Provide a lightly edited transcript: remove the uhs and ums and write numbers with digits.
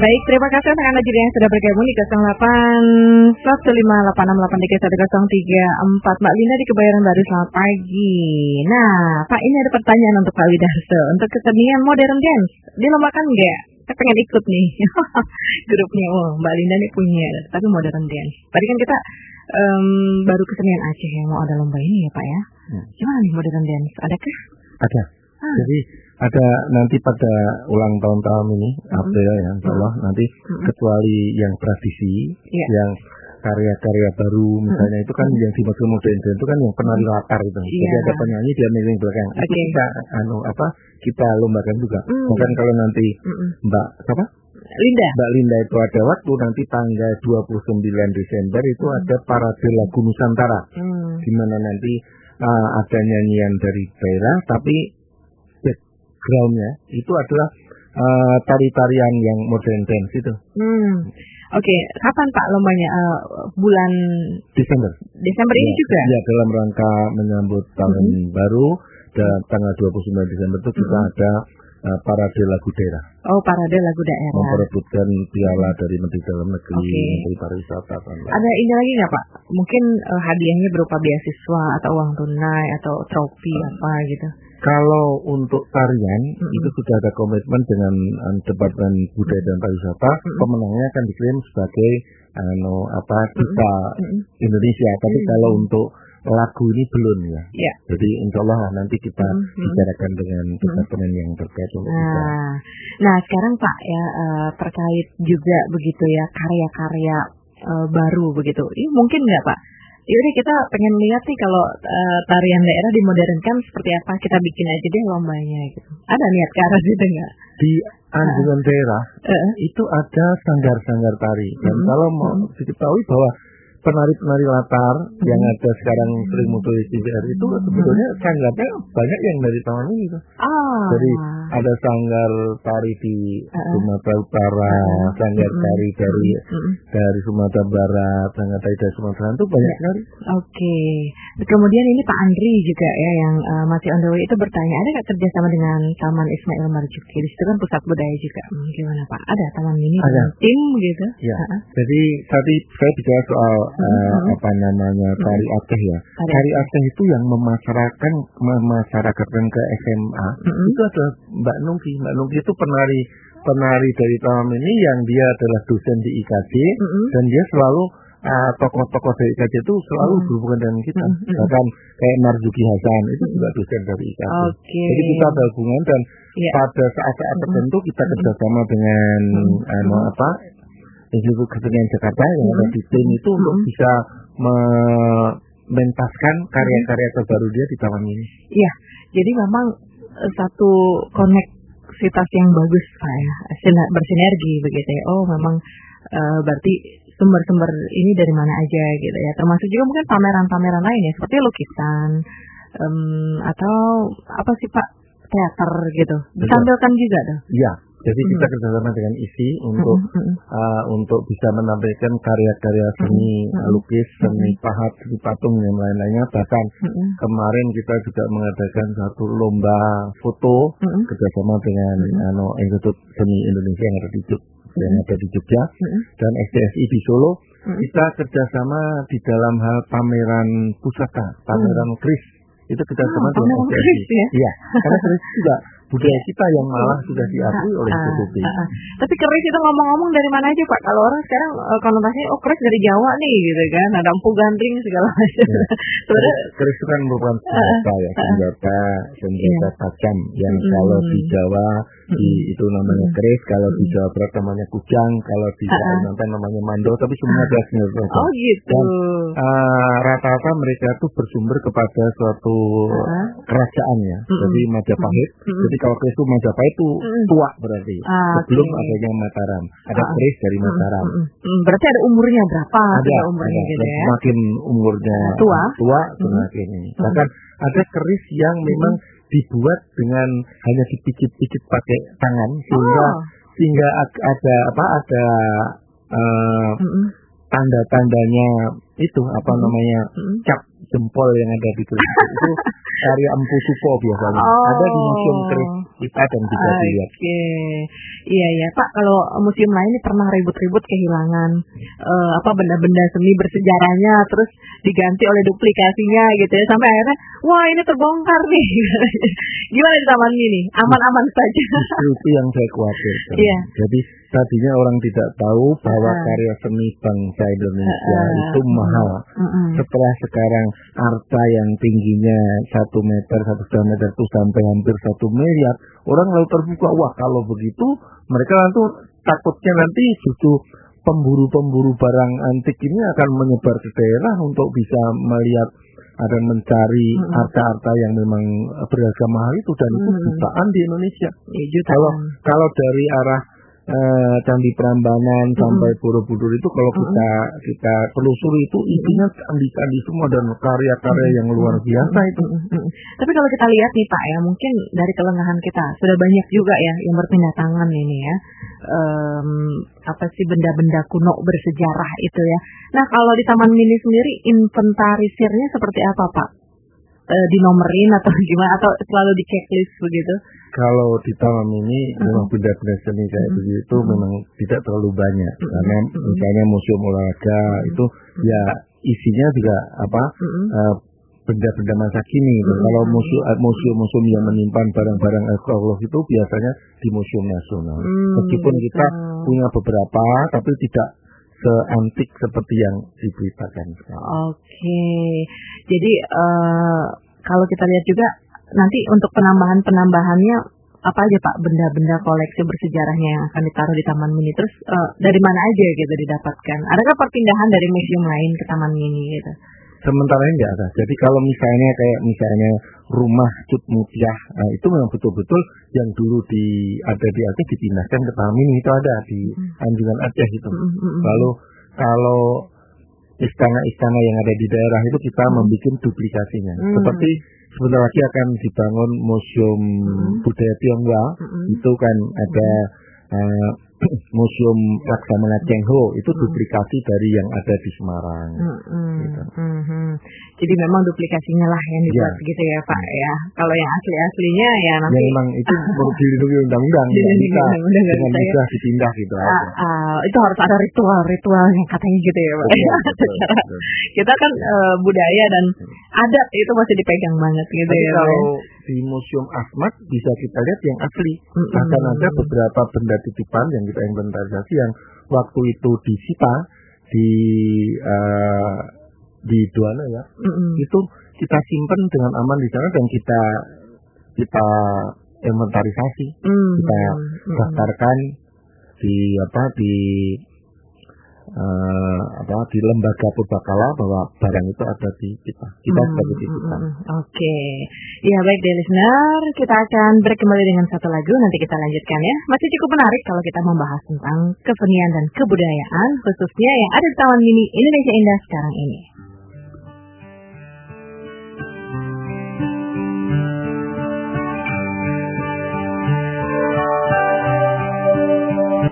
Baik, terima kasih untuk Anda juga yang sudah bergabung di 08 11586831034. Mbak Linda di Kebayoran Baru, selamat pagi. Nah, Pak, ini ada pertanyaan untuk Pak Widarso. Untuk kesenian modern dance, dilombakan nggak? Saya pengen ikut nih. Grupnya, Mbak Linda nih punya, tapi modern dance. Tadi kan kita baru kesenian Aceh yang mau ada lomba ini ya Pak ya. Gimana nih modern dance? Adakah? Ada. Jadi ada nanti pada ulang tahun ini April ya, insya Allah nanti kecuali yang tradisi, yang karya-karya baru misalnya itu kan yang dimaksud modern itu kan yang penari latar itu. Jadi ada penyanyi dia miring belakang. Itu kita lombakan juga. Bukan kalau nanti Mbak Linda itu ada waktu nanti tanggal 29 Desember itu ada parade lagu Nusantara. Di mana nanti ada nyanyian dari daerah tapi background-nya itu adalah tari-tarian yang modern dance itu. Oke, kapan Pak lombanya? Bulan Desember ini juga? Ya, dalam rangka menyambut tahun baru dan tanggal 29 Desember itu kita ada parade lagu daerah. Oh, parade lagu daerah. Memperebutkan piala dari Menteri Dalam Negeri, Menteri Pariwisata. Ada ini lagi nggak Pak? Mungkin hadiahnya berupa beasiswa atau uang tunai atau trofi apa gitu? Kalau untuk tarian itu sudah ada komitmen dengan Departemen Budaya dan Pariwisata, pemenangnya akan diklaim sebagai duta Indonesia. Tapi kalau untuk lagu ini belum ya. Jadi insya Allah nanti kita bicarakan dengan departemen yang terkait untuk kita. Nah sekarang Pak ya terkait juga begitu ya karya-karya baru begitu. Ini mungkin nggak Pak? Yaudah kita pengen lihat nih kalau tarian daerah dimodernkan seperti apa, kita bikin aja deh lombanya gitu. Ada niat ke arah situ nggak? Di anjungan daerah itu ada sanggar-sanggar tari. Dan kalau mau diketahui bahwa penari-penari latar yang ada sekarang sering muncul di TVR itu sebetulnya sanggarnya banyak yang dari tahun ini tuh. Jadi ada sanggar tari di Sumatera Utara, sanggar tari dari Sumatera Barat, sanggar tari dari Sumatera itu banyak sekali. Oke. Kemudian ini Pak Andri juga ya yang masih on the way itu bertanya, ada nggak kerjasama dengan Taman Ismail Marzuki? Di situ kan pusat budaya juga. Gimana Pak? Ada taman ini dengan tim gitu? Ya. Jadi tadi saya bicara soal tari Aceh ya. Tari Aceh itu yang memasyarakatkan ke SMA itu adalah Mbak Nungki. Mbak Nungki itu penari dari Taman ini yang dia adalah dosen di IKJ dan dia selalu tokoh-tokoh dari IKJ itu selalu berhubungan dengan kita. Bahkan kayak Marzuki Hasan itu juga dosen dari IKJ. Jadi kita ada hubungan dan pada saat-saat tertentu kita kerjasama dengan Institut Kesenian Jakarta yang ada di tim itu untuk bisa mentaskan karya-karya terbaru dia di taman ini. Iya, jadi memang satu koneksitas yang bagus Pak ya, bersinergi begitu ya. Oh memang berarti sumber-sumber ini dari mana aja gitu ya. Termasuk juga mungkin pameran-pameran lain ya, seperti lukisan atau apa sih Pak, teater gitu. Ditampilkan juga tuh. Iya. Jadi kita kerjasama dengan ISI untuk bisa menampilkan karya-karya seni lukis, seni pahat, seni patung dan lain-lainnya. Bahkan kemarin kita juga mengadakan satu lomba foto kerjasama dengan Institut Seni Indonesia yang ada di Jogja dan SDSI di Solo. Kita kerjasama di dalam hal pameran pusaka, pameran keris. Itu kerjasama dengan SDSI. Iya, karena keris juga budaya kita yang malah sudah diakui oleh PBB. Tapi keris itu ngomong-ngomong dari mana aja Pak? Kalau orang sekarang konotasinya keris dari Jawa nih gitu kan, ada empu gandring segala macam. Keris itu kan merupakan senjata tajam yang kalau di Jawa itu namanya keris, kalau di Jawa Barat namanya kujang, kalau di Kalimantan namanya mando, tapi semua ada senjata tajam. Oh gitu. Rata-rata mereka itu bersumber kepada suatu kerajaan ya. Jadi Majapahit. Jadi kalau keris itu Majapahit itu tua berarti. Sebelum adanya Mataram. Ada keris dari Mataram. Berarti ada umurnya berapa? Ada umurnya gitu ya. Semakin umurnya tua semakin ini. Bahkan ada keris yang memang dibuat dengan hanya dipicit-picit pakai tangan sehingga ada tanda-tandanya itu cap jempol yang ada di keris itu karya Empu Supo biasanya. Ada di museum keris kita dan bisa dilihat. Iya ya Pak, kalau museum lain ini pernah ribut-ribut kehilangan benda-benda seni bersejarahnya, terus diganti oleh duplikasinya gitu ya, sampai akhirnya wah ini terbongkar nih. Gimana di Taman Mini? Aman-aman saja. Itu yang saya khawatirkan. Iya. Jadi tadinya orang tidak tahu bahwa karya seni bangsa Indonesia itu mahal. Setelah sekarang arta yang tingginya 1 meter, 1,5 meter itu sampai hampir 1 miliar, orang lalu terbuka, wah kalau begitu mereka takutnya nanti justru pemburu-pemburu barang antik ini akan menyebar ke daerah untuk bisa melihat dan mencari arta-arta yang memang berharga mahal itu, dan itu jutaan di Indonesia. Kalau dari arah Candi Prambanan sampai Borobudur itu kalau kita telusuri itu intinya candi-candi semua dan karya-karya yang luar biasa itu. Tapi kalau kita lihat nih Pak ya, mungkin dari kelengahan kita sudah banyak juga ya yang berpindah tangan ini ya. Benda-benda kuno bersejarah itu ya. Nah, kalau di Taman Mini sendiri inventarisirnya seperti apa Pak? Dinomerin atau gimana, atau selalu di checklist begitu? Kalau di Taman Mini memang benda-benda seni kayak begitu memang tidak terlalu banyak, karena misalnya museum olahraga itu ya isinya juga benda-benda masa kini. Kalau museum-museum yang menyimpan barang-barang arkeolog itu biasanya di museum nasional. Meskipun kita punya beberapa, tapi tidak seantik seperti yang diberitakan sekarang. Jadi kalau kita lihat juga nanti untuk penambahannya apa aja Pak, benda-benda koleksi bersejarahnya yang akan ditaruh di Taman Mini, terus dari mana aja gitu didapatkan? Adakah perpindahan dari museum lain ke Taman Mini gitu? Sementara ini tidak ada. Jadi kalau misalnya rumah Cut Mutia, itu memang betul-betul yang dulu ada di Aceh dipindahkan ke Taman Mini, itu ada di Anjungan Aceh itu. Lalu kalau istana-istana yang ada di daerah itu kita membuat duplikasinya. Seperti sebentar lagi akan dibangun Museum Budaya Tionghoa, itu kan ada Museum Laksamana Cheng-ho, itu duplikasi dari yang ada di Semarang. Gitu. Jadi memang duplikasinya lah yang dibuat gitu ya Pak ya. Kalau yang asli-aslinya ya nanti yang memang itu perlu dilindungi undang-undang, dengan mudah dipindah gitu. Itu harus ada ritual-ritualnya katanya gitu ya Pak. Kita kan budaya dan adat itu masih dipegang banget gitu ya. Kalau di Museum Asmat bisa kita lihat yang asli. Akan ada beberapa benda titipan yang kita inventarisasi yang waktu itu disita di Duana ya. Itu kita simpan dengan aman di sana dan kita inventarisasi. Kita daftarkan di lembaga purbakala bahwa barang itu ada di kita sebagai titipan. Ya baik deh listener, kita akan break kembali dengan satu lagu, nanti kita lanjutkan ya. Masih cukup menarik kalau kita membahas tentang kesenian dan kebudayaan, khususnya yang ada di Taman Mini Indonesia Indah sekarang ini.